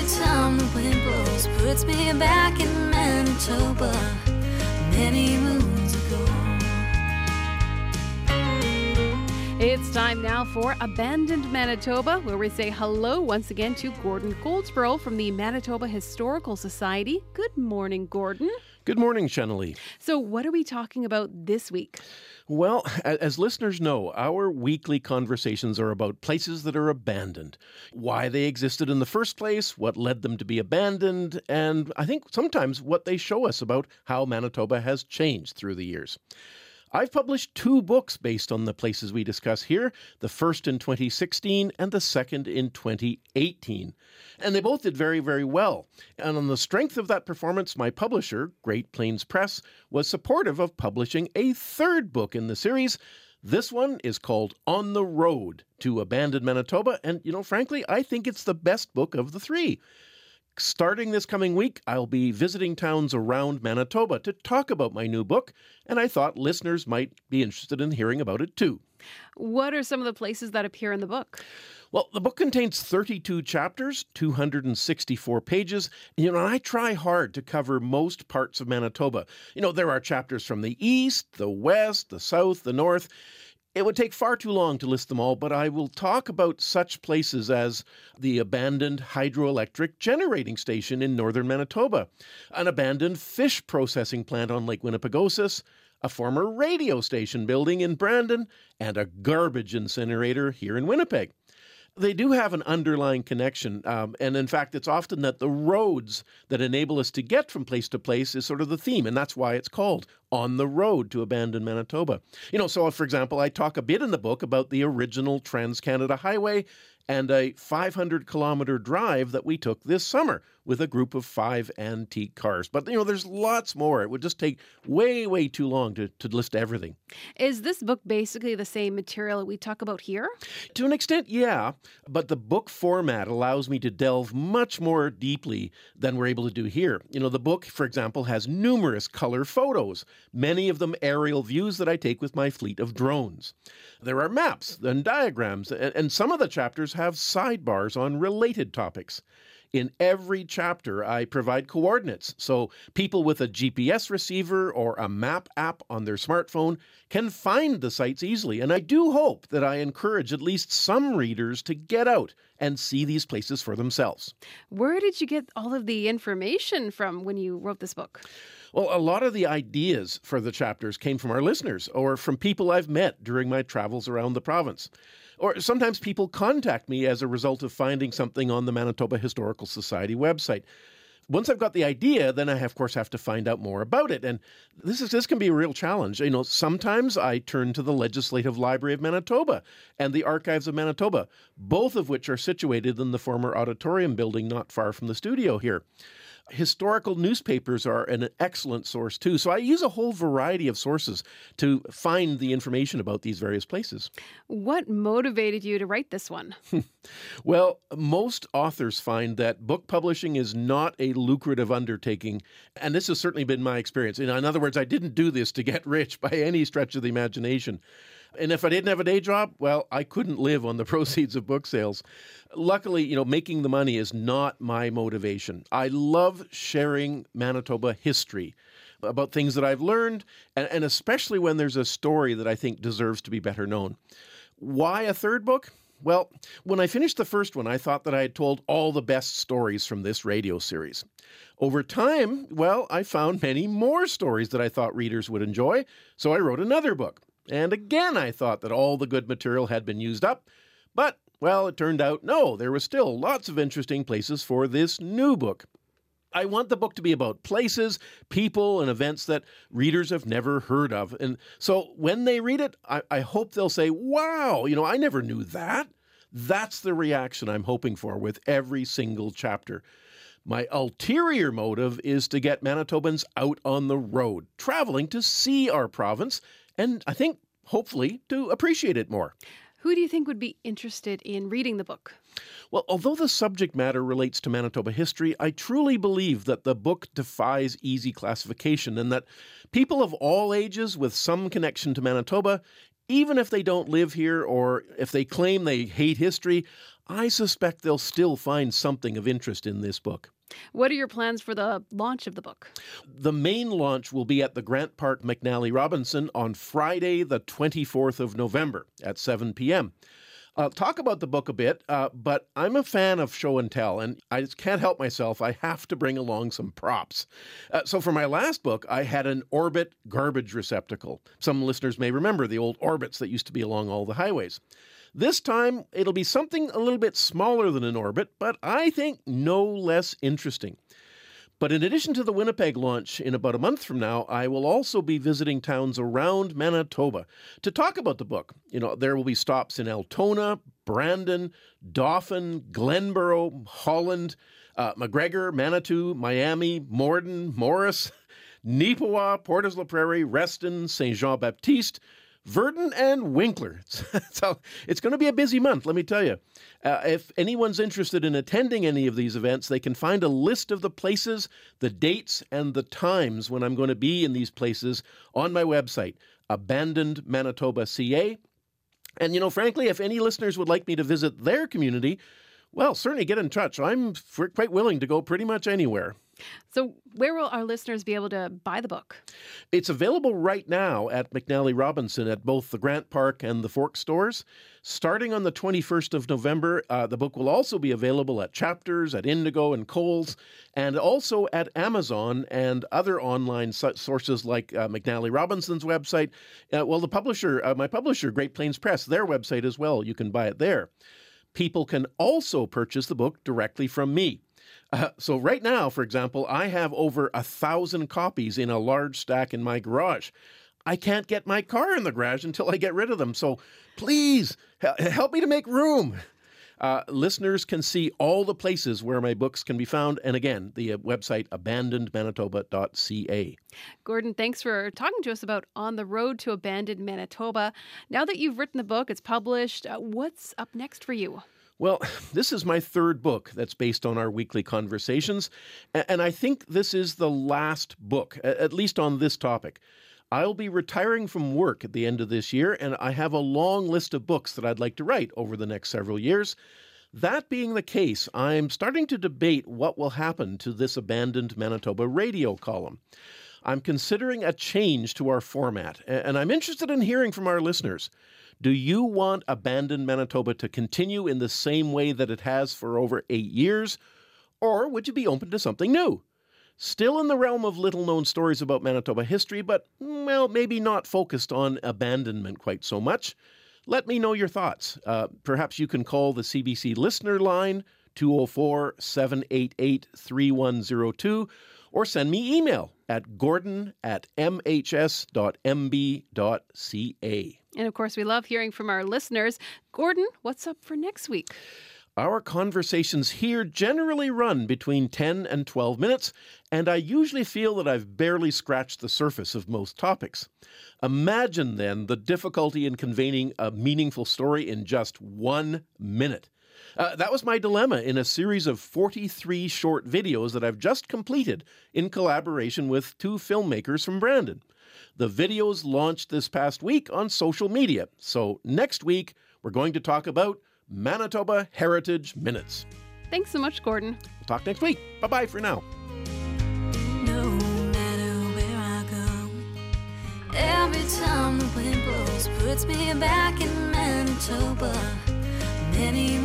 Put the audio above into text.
Every time the wind blows, puts me back in Manitoba, many moons ago. It's time now for Abandoned Manitoba, where we say hello once again to Gordon Goldsboro from the Manitoba Historical Society. Good morning, Gordon. Good morning, Shanley. So what are we talking about this week? Well, as listeners know, our weekly conversations are about places that are abandoned, why they existed in the first place, what led them to be abandoned, and I think sometimes what they show us about how Manitoba has changed through the years. I've published 2 books based on the places we discuss here, the first in 2016 and the second in 2018. And they both did very, very well. And on the strength of that performance, my publisher, Great Plains Press, was supportive of publishing a 3rd book in the series. This one is called On the Road to Abandoned Manitoba, and, frankly, I think it's the best book of the 3. Starting this coming week, I'll be visiting towns around Manitoba to talk about my new book, and I thought listeners might be interested in hearing about it too. What are some of the places that appear in the book? Well, the book contains 32 chapters, 264 pages, and I try hard to cover most parts of Manitoba. There are chapters from the east, the west, the south, the north. It would take far too long to list them all, but I will talk about such places as the abandoned hydroelectric generating station in northern Manitoba, an abandoned fish processing plant on Lake Winnipegosis, a former radio station building in Brandon, and a garbage incinerator here in Winnipeg. They do have an underlying connection, and in fact, it's often that the roads that enable us to get from place to place is sort of the theme, and that's why it's called On the Road to Abandoned Manitoba. So for example, I talk a bit in the book about the original Trans-Canada Highway and a 500-kilometer drive that we took this summer with a group of 5 antique cars. But, there's lots more. It would just take way, way too long to list everything. Is this book basically the same material that we talk about here? To an extent, yeah. But the book format allows me to delve much more deeply than we're able to do here. The book, for example, has numerous color photos, many of them aerial views that I take with my fleet of drones. There are maps and diagrams, and some of the chapters have sidebars on related topics. In every chapter, I provide coordinates, so people with a GPS receiver or a map app on their smartphone can find the sites easily. And I do hope that I encourage at least some readers to get out and see these places for themselves. Where did you get all of the information from when you wrote this book? Well, a lot of the ideas for the chapters came from our listeners or from people I've met during my travels around the province. Or sometimes people contact me as a result of finding something on the Manitoba Historical Society website. Once I've got the idea, then I, of course, have to find out more about it. And this can be a real challenge. Sometimes I turn to the Legislative Library of Manitoba and the Archives of Manitoba, both of which are situated in the former auditorium building not far from the studio here. Historical newspapers are an excellent source, too. So I use a whole variety of sources to find the information about these various places. What motivated you to write this one? Well, most authors find that book publishing is not a lucrative undertaking, and this has certainly been my experience. In other words, I didn't do this to get rich by any stretch of the imagination. And if I didn't have a day job, well, I couldn't live on the proceeds of book sales. Luckily, making the money is not my motivation. I love sharing Manitoba history about things that I've learned, and especially when there's a story that I think deserves to be better known. Why a 3rd book? Well, when I finished the first one, I thought that I had told all the best stories from this radio series. Over time, I found many more stories that I thought readers would enjoy, so I wrote another book. And again, I thought that all the good material had been used up, but, it turned out, no, there were still lots of interesting places for this new book. I want the book to be about places, people, and events that readers have never heard of. And so when they read it, I hope they'll say, wow, I never knew that. That's the reaction I'm hoping for with every single chapter. My ulterior motive is to get Manitobans out on the road, traveling to see our province, and I think, hopefully, to appreciate it more. Who do you think would be interested in reading the book? Well, although the subject matter relates to Manitoba history, I truly believe that the book defies easy classification and that people of all ages with some connection to Manitoba, even if they don't live here or if they claim they hate history, I suspect they'll still find something of interest in this book. What are your plans for the launch of the book? The main launch will be at the Grant Park McNally Robinson on Friday, the 24th of November at 7 p.m. I'll talk about the book a bit, but I'm a fan of show and tell, and I just can't help myself. I have to bring along some props. So for my last book, I had an Orbit garbage receptacle. Some listeners may remember the old Orbits that used to be along all the highways. This time, it'll be something a little bit smaller than an Orbit, but I think no less interesting. But in addition to the Winnipeg launch in about a month from now, I will also be visiting towns around Manitoba to talk about the book. There will be stops in Altona, Brandon, Dauphin, Glenborough, Holland, McGregor, Manitou, Miami, Morden, Morris, Neepawa, Portes-la-Prairie, Reston, Saint-Jean-Baptiste, Verdun, and Winkler. So it's going to be a busy month, let me tell you. If anyone's interested in attending any of these events, they can find a list of the places, the dates, and the times when I'm going to be in these places on my website, Abandoned Manitoba CA. And, frankly, if any listeners would like me to visit their community, well, certainly get in touch. I'm quite willing to go pretty much anywhere. So where will our listeners be able to buy the book? It's available right now at McNally Robinson at both the Grant Park and the Fork stores. Starting on the 21st of November, the book will also be available at Chapters, at Indigo and Kohl's, and also at Amazon and other online sources like McNally Robinson's website. The publisher, my publisher, Great Plains Press, their website as well. You can buy it there. People can also purchase the book directly from me. So right now, for example, I have over 1,000 copies in a large stack in my garage. I can't get my car in the garage until I get rid of them. So please help me to make room. Listeners can see all the places where my books can be found. And again, the website abandonedmanitoba.ca. Gordon, thanks for talking to us about On the Road to Abandoned Manitoba. Now that you've written the book, it's published, what's up next for you? Well, this is my third book that's based on our weekly conversations, and I think this is the last book, at least on this topic. I'll be retiring from work at the end of this year, and I have a long list of books that I'd like to write over the next several years. That being the case, I'm starting to debate what will happen to this Abandoned Manitoba radio column. I'm considering a change to our format, and I'm interested in hearing from our listeners. Do you want Abandoned Manitoba to continue in the same way that it has for over 8 years? Or would you be open to something new? Still in the realm of little-known stories about Manitoba history, but, well, maybe not focused on abandonment quite so much. Let me know your thoughts. Perhaps you can call the CBC listener line, 204-788-3102, or send me email at gordon@mhs.mb.ca. And of course, we love hearing from our listeners. Gordon, what's up for next week? Our conversations here generally run between 10 and 12 minutes, and I usually feel that I've barely scratched the surface of most topics. Imagine, then, the difficulty in conveying a meaningful story in just 1 minute. That was my dilemma in a series of 43 short videos that I've just completed in collaboration with 2 filmmakers from Brandon. The videos launched this past week on social media. So next week, we're going to talk about Manitoba Heritage Minutes. Thanks so much, Gordon. We'll talk next week. Bye-bye for now. No matter where I go, every time the wind blows puts me back in Manitoba. Many